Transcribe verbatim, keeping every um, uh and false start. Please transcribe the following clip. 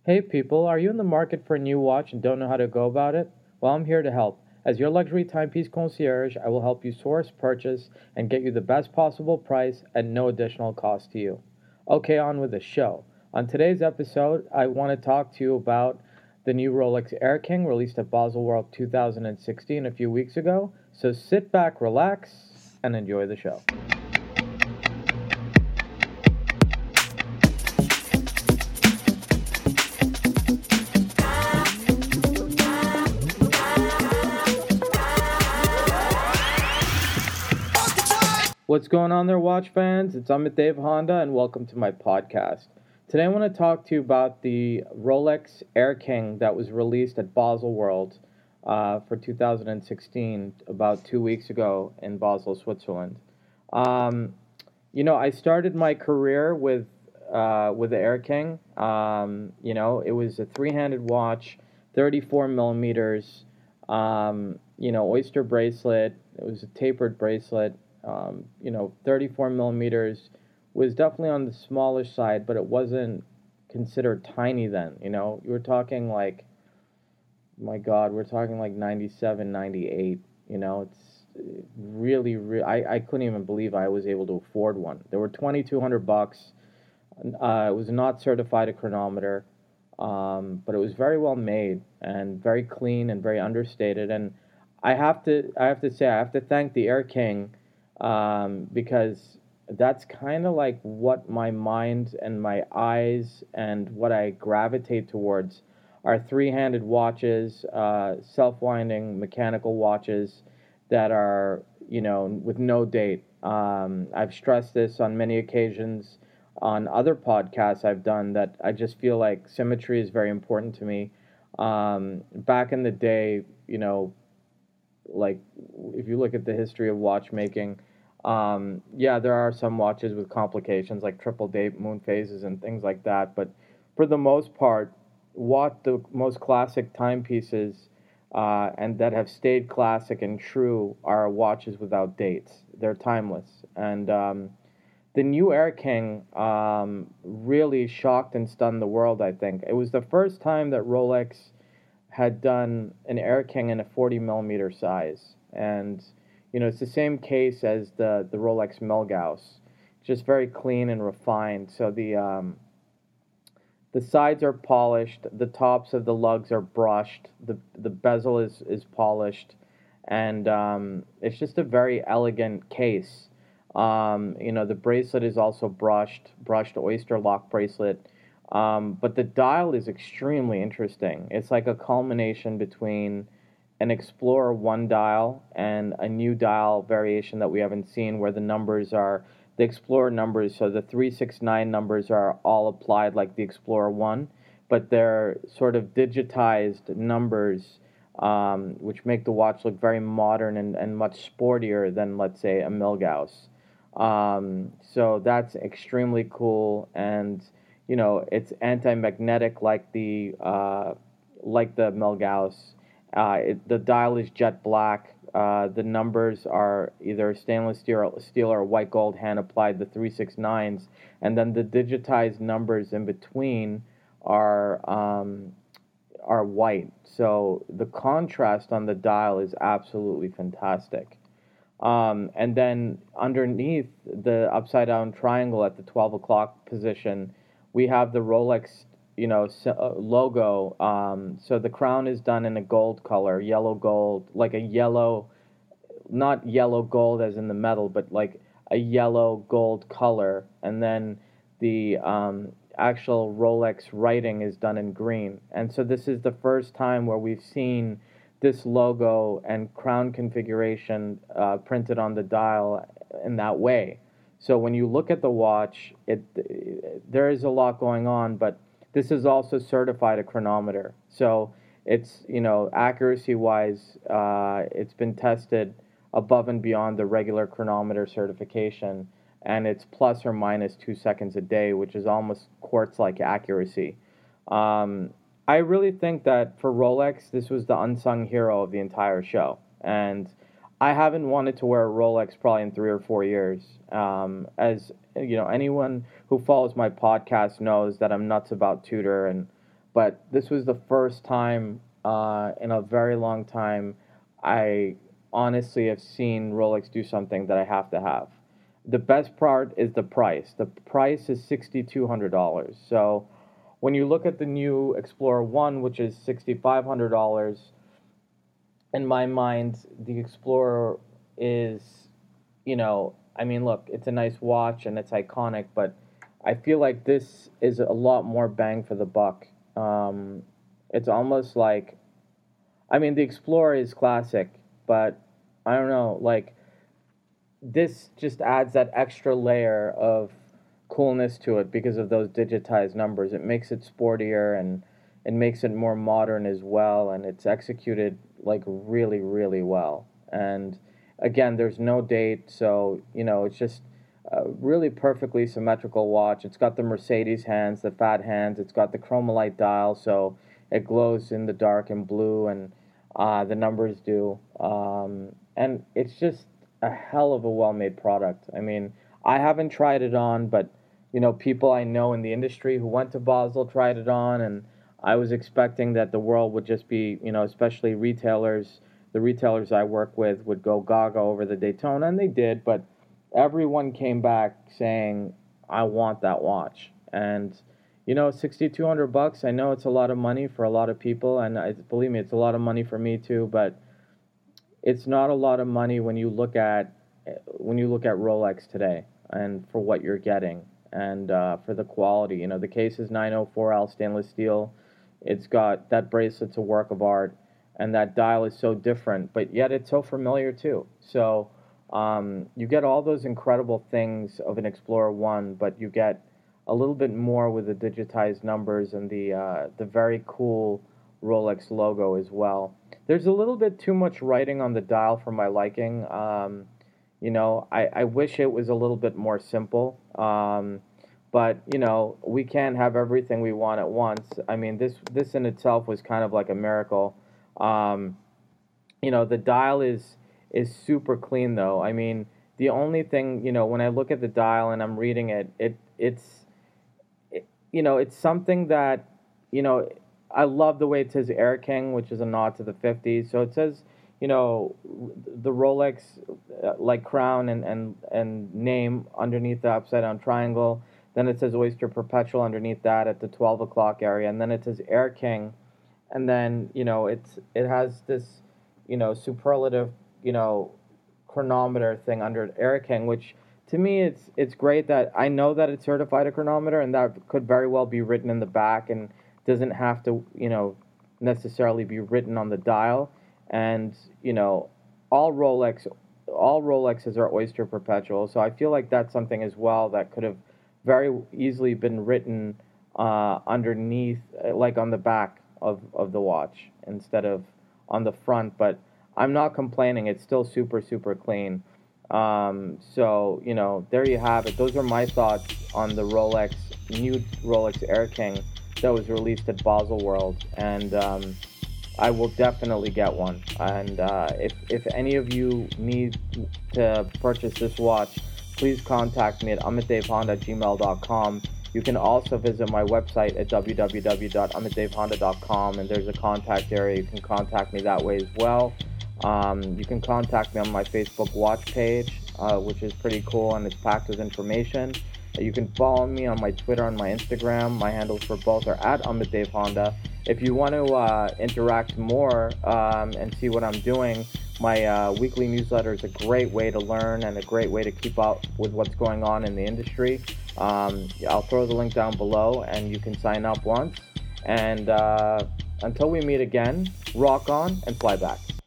Hey people, are you in the market for a new watch and don't know how to go about it? Well, I'm here to help. As your luxury timepiece concierge, I will help you source, purchase, and get you the best possible price at no additional cost to you. Okay, on with the show. On today's episode, I want to talk to you about the new Rolex Air King released at Basel World two thousand sixteen a few weeks ago. So sit back, relax, and enjoy the show. What's going on there, watch fans? It's Amit Dev Honda, and welcome to my podcast. Today I want to talk to you about the Rolex Air King that was released at Basel World uh, for two thousand sixteen, about two weeks ago in Basel, Switzerland. Um, you know, I started my career with uh, with the Air King. Um, you know, it was a three-handed watch, thirty-four millimeters. Um, you know, oyster bracelet. It was a tapered bracelet. Um, you know, thirty-four millimeters was definitely on the smaller side, but it wasn't considered tiny then. You know, you were talking like, my God, we're talking like ninety-seven, ninety-eight. You know, it's really, re- I, I couldn't even believe I was able to afford one. They were twenty-two hundred bucks. Uh, it was not certified a chronometer, um, but it was very well made and very clean and very understated. And I have to, I have to say, I have to thank the Air King. Um, because that's kind of like what my mind and my eyes and what I gravitate towards are three-handed watches, uh, self-winding mechanical watches that are, you know, with no date. Um, I've stressed this on many occasions on other podcasts I've done that I just feel like symmetry is very important to me. Um, back in the day, you know, like if you look at the history of watchmaking, um, yeah, there are some watches with complications like triple date moon phases and things like that. But for the most part, what the most classic timepieces uh, and that have stayed classic and true are watches without dates. They're timeless. And um, the new Air King um, really shocked and stunned the world, I think. It was the first time that Rolex had done an Air King in a forty millimeter size. And you know, it's the same case as the, the Rolex Milgauss, just very clean and refined. So the um, the sides are polished, the tops of the lugs are brushed, the the bezel is, is polished, and um, it's just a very elegant case. Um, you know, the bracelet is also brushed, brushed oyster lock bracelet, um, but the dial is extremely interesting. It's like a culmination between an Explorer one dial and a new dial variation that we haven't seen where the numbers are the Explorer numbers, so the three six nine numbers are all applied like the Explorer one, but they're sort of digitized numbers, um, which make the watch look very modern and, and much sportier than, let's say, a Milgauss. Um, so that's extremely cool, and you know, it's anti-magnetic like the uh, like the Milgauss. Uh, it, the dial is jet black. Uh, the numbers are either stainless steel, steel or white gold hand applied, the three six nines. And then the digitized numbers in between are um, are white. So the contrast on the dial is absolutely fantastic. Um, and then underneath the upside down triangle at the twelve o'clock position, we have the Rolex you know, logo. Um, so the crown is done in a gold color, yellow gold, like a yellow, not yellow gold as in the metal, but like a yellow gold color. And then the um, actual Rolex writing is done in green. And so this is the first time where we've seen this logo and crown configuration uh, printed on the dial in that way. So when you look at the watch, it, it there is a lot going on, but this is also certified a chronometer. So it's, you know, accuracy-wise, uh, it's been tested above and beyond the regular chronometer certification, and it's plus or minus two seconds a day, which is almost quartz-like accuracy. Um, I really think that for Rolex, this was the unsung hero of the entire show. And I haven't wanted to wear a Rolex probably in three or four years. Um, as you know, anyone who follows my podcast knows that I'm nuts about Tudor, and but this was the first time uh, in a very long time I honestly have seen Rolex do something that I have to have. The best part is the price. The price is sixty-two hundred dollars. So when you look at the new Explorer one, which is sixty-five hundred dollars, in my mind, the Explorer is, you know, I mean, look, it's a nice watch and it's iconic, but I feel like this is a lot more bang for the buck. Um, it's almost like, I mean, the Explorer is classic, but I don't know, like, this just adds that extra layer of coolness to it because of those digitized numbers. It makes it sportier and it makes it more modern as well, and it's executed like really, really well. And again, there's no date, so you know it's just a really perfectly symmetrical watch. It's got the Mercedes hands, the fat hands. It's got the chromalite dial, so it glows in the dark and blue, and uh, the numbers do. Um, and it's just a hell of a well-made product. I mean, I haven't tried it on, but you know, people I know in the industry who went to Basel tried it on, and I was expecting that the world would just be, you know, especially retailers, the retailers I work with would go gaga over the Daytona, and they did, but everyone came back saying, I want that watch. And, you know, sixty-two hundred bucks, I know it's a lot of money for a lot of people, and I, believe me, it's a lot of money for me too, but it's not a lot of money when you look at, when you look at Rolex today and for what you're getting. And uh, for the quality, you know, the case is nine oh four L stainless steel. It's got, that bracelet's a work of art, and that dial is so different, but yet it's so familiar too. So um, you get all those incredible things of an Explorer one, but you get a little bit more with the digitized numbers and the uh, the very cool Rolex logo as well. There's a little bit too much writing on the dial for my liking. Um, you know, I, I wish it was a little bit more simple. Um, But, you know, we can't have everything we want at once. I mean, this this in itself was kind of like a miracle. Um, you know, the dial is is super clean, though. I mean, the only thing, you know, when I look at the dial and I'm reading it, it it's, it, you know, it's something that, you know, I love the way it says Air King, which is a nod to the fifties. So it says, you know, the Rolex, uh, like crown and, and, and name underneath the upside-down triangle. Then it says Oyster Perpetual underneath that at the twelve o'clock area, and then it says Air King, and then you know it's it has this you know superlative you know chronometer thing under Air King, which to me it's it's great that I know that it's certified a chronometer, and that could very well be written in the back and doesn't have to you know necessarily be written on the dial, and you know all Rolex all Rolexes are Oyster Perpetual, so I feel like that's something as well that could have very easily been written uh, underneath, like on the back of, of the watch instead of on the front. But I'm not complaining. It's still super, super clean. Um, so, you know, there you have it. Those are my thoughts on the Rolex, new Rolex Air King that was released at Basel World. And um, I will definitely get one. And uh, if, if any of you need to purchase this watch, please contact me at amitdavehonda at gmail dot com. You can also visit my website at w w w dot amitdavehonda dot com, and there's a contact area. You can contact me that way as well. Um, you can contact me on my Facebook watch page, uh, which is pretty cool and it's packed with information. You can follow me on my Twitter and my Instagram. My handles for both are at amitdavehonda. If you want to uh, interact more um, and see what I'm doing, my uh, weekly newsletter is a great way to learn and a great way to keep up with what's going on in the industry. Um, I'll throw the link down below and you can sign up once. And uh, until we meet again, rock on and fly back.